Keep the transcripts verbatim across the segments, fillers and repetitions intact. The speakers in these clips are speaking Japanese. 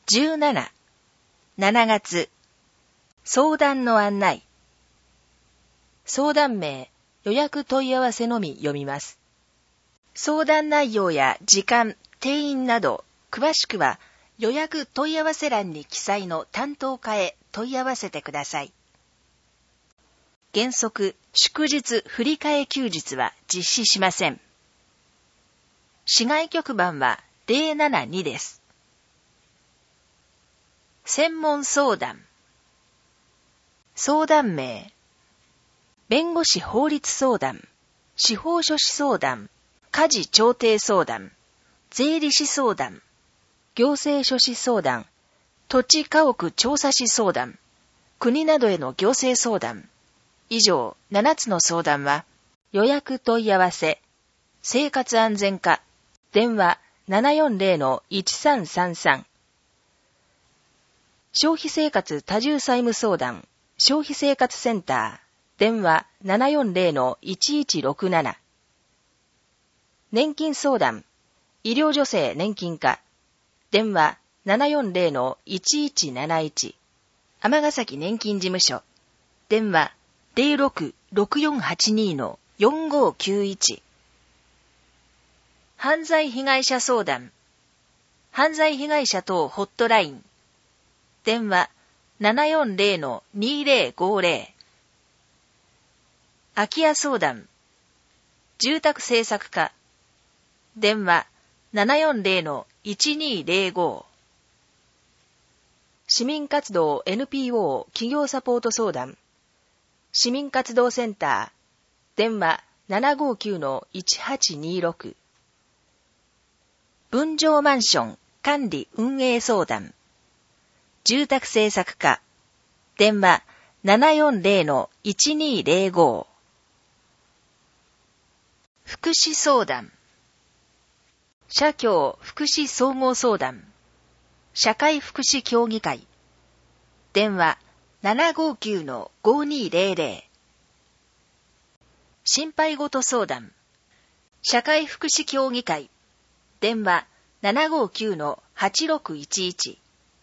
じゅうなな、しちがつ、相談の案内。相談名、予約問い合わせのみ読みます。相談内容や時間、定員など、詳しくは予約問い合わせ欄に記載の担当課へ問い合わせてください。原則、祝日振替休日は実施しません。市外局番はゼロななにです。専門相談。相談名。弁護士法律相談、司法書士相談、家事調停相談、税理士相談、行政書士相談、土地家屋調査士相談、国などへの行政相談。以上ななつの相談は、予約問い合わせ、生活安全課、電話 ななよんゼロのいちさんさんさん。消費生活多重債務相談、消費生活センター、電話 ななよんゼロのいちいちろくなな。年金相談、医療助成年金課、電話 ななよんゼロのいちいちなないち。尼崎年金事務所、電話 ゼロろくろくよんはちにのよんごきゅういち。犯罪被害者相談、犯罪被害者等ホットライン、電話 ななよんゼロのにゼロごゼロ。空き家相談、住宅政策課、電話 ななよんゼロのいちにゼロご。市民活動 エヌピーオー 企業サポート相談、市民活動センター、電話 ななごきゅうのいちはちにろく。分譲マンション管理運営相談、住宅政策課、電話 ななよんゼロのいちにゼロご。福祉相談、社協福祉総合相談、社会福祉協議会、電話 ななごきゅうのごにゼロゼロ。心配事相談、社会福祉協議会、電話 ななごきゅうのはちろくいちいち。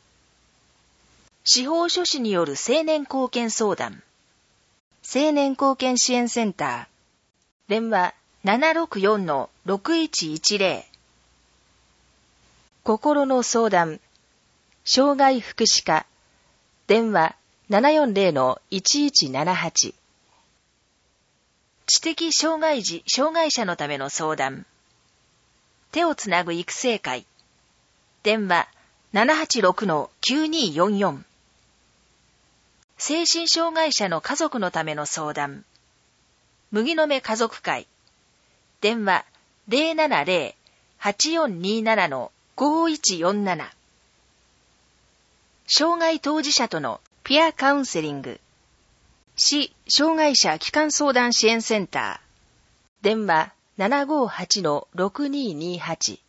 司法書士による青年貢献相談、青年貢献支援センター、電話 ななろくよんのろくいちいちゼロ。心の相談、障害福祉課、電話 ななよんゼロのいちいちななはち。知的障害児・障害者のための相談、手をつなぐ育成会、電話 ななはちろくのきゅうによんよん。精神障害者の家族のための相談、麦の芽家族会、電話 ゼロななゼロ はちよんにななのごいちよんなな。障害当事者とのピアカウンセリング、市障害者基幹相談支援センター、電話 ななごはちのろくににはち。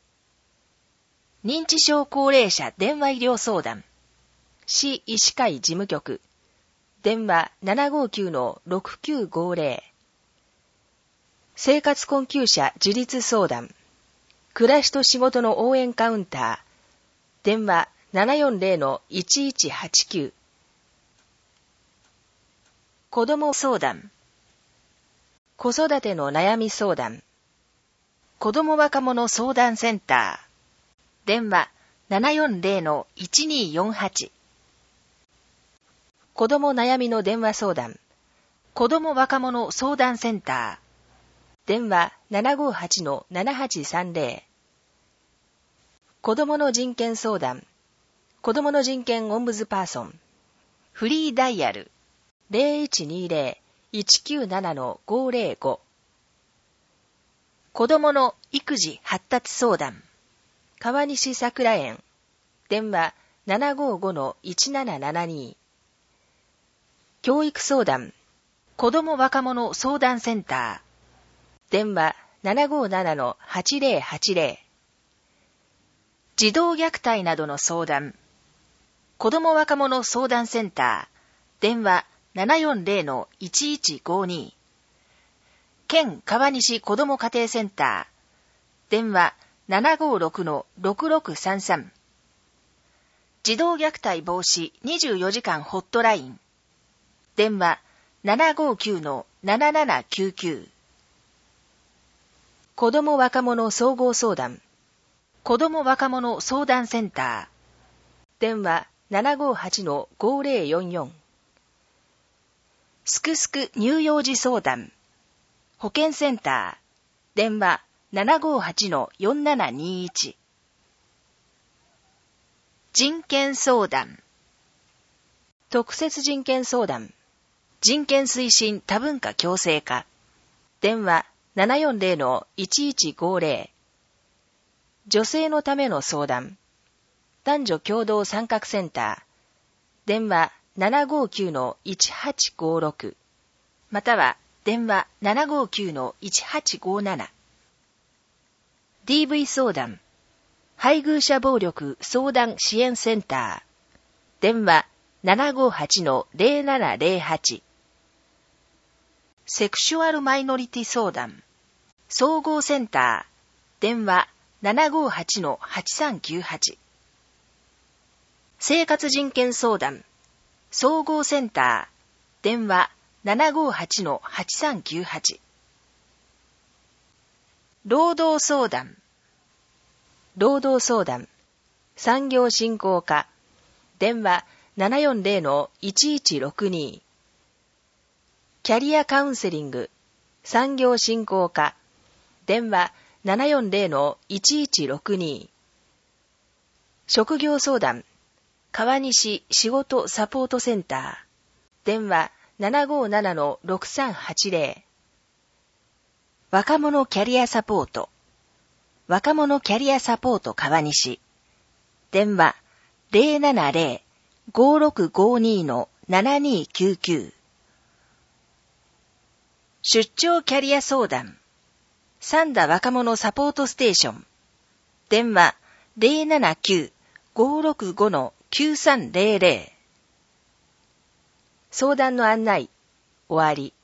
認知症高齢者電話医療相談、市医師会事務局、電話 ななごきゅうのろくきゅうごゼロ。生活困窮者自立相談、暮らしと仕事の応援カウンター、電話 ななよんゼロのいちいちはちきゅう。子ども相談、子育ての悩み相談、子ども若者相談センター、電話 ななよんゼロのいちによんはち。子ども悩みの電話相談、子ども若者相談センター、電話 ななごはちのななはちさんゼロ。子どもの人権相談、子どもの人権オンブズパーソン、フリーダイヤル ゼロいちにゼロ いちきゅうななのごゼロご。子どもの育児発達相談、川西桜園、電話 ななごごのいちななななに。教育相談、子ども若者相談センター、電話 ななごななのはちゼロはちゼロ。児童虐待などの相談、子ども若者相談センター、電話 ななよんゼロのいちいちごに。県川西子ども家庭センター、電話 ななごろくのろくろくさんさん。 児童虐待防止にじゅうよじかんホットライン。電話 ななごきゅうのななななきゅうきゅう。子ども若者総合相談。子ども若者相談センター。電話 ななごはちのごぜろよんよん。すくすく乳幼児相談。保健センター。電話 ななごはちのよんななにいち。人権相談。特設人権相談。人権推進多文化共生化。電話 ななよんぜろのいちいちごぜろ。女性のための相談。男女共同参画センター。電話 ななごきゅうのいちはちごろく。または電話 ななごきゅうのいちはちごなな。ディーブイ 相談。配偶者暴力相談支援センター。電話 ななごはちのぜろななぜろはち。セクシュアルマイノリティ相談。総合センター。電話 ななごはちのはちさんきゅうはち。生活人権相談。総合センター。電話 ななごはちのはちさんきゅうはち。労働相談。労働相談。産業振興課。電話 ななよんぜろのいちいちろくに。キャリアカウンセリング。産業振興課。電話 ななよんぜろのいちいちろくに。職業相談。川西仕事サポートセンター。電話 ななごななのろくさんはちぜろ。若者キャリアサポート。若者キャリアサポート川西。電話 ぜろななぜろごろくごにのななにきゅうきゅう。出張キャリア相談。三田若者サポートステーション。電話 ぜろななきゅうごろくごのきゅうさんぜろぜろ。相談の案内、終わり。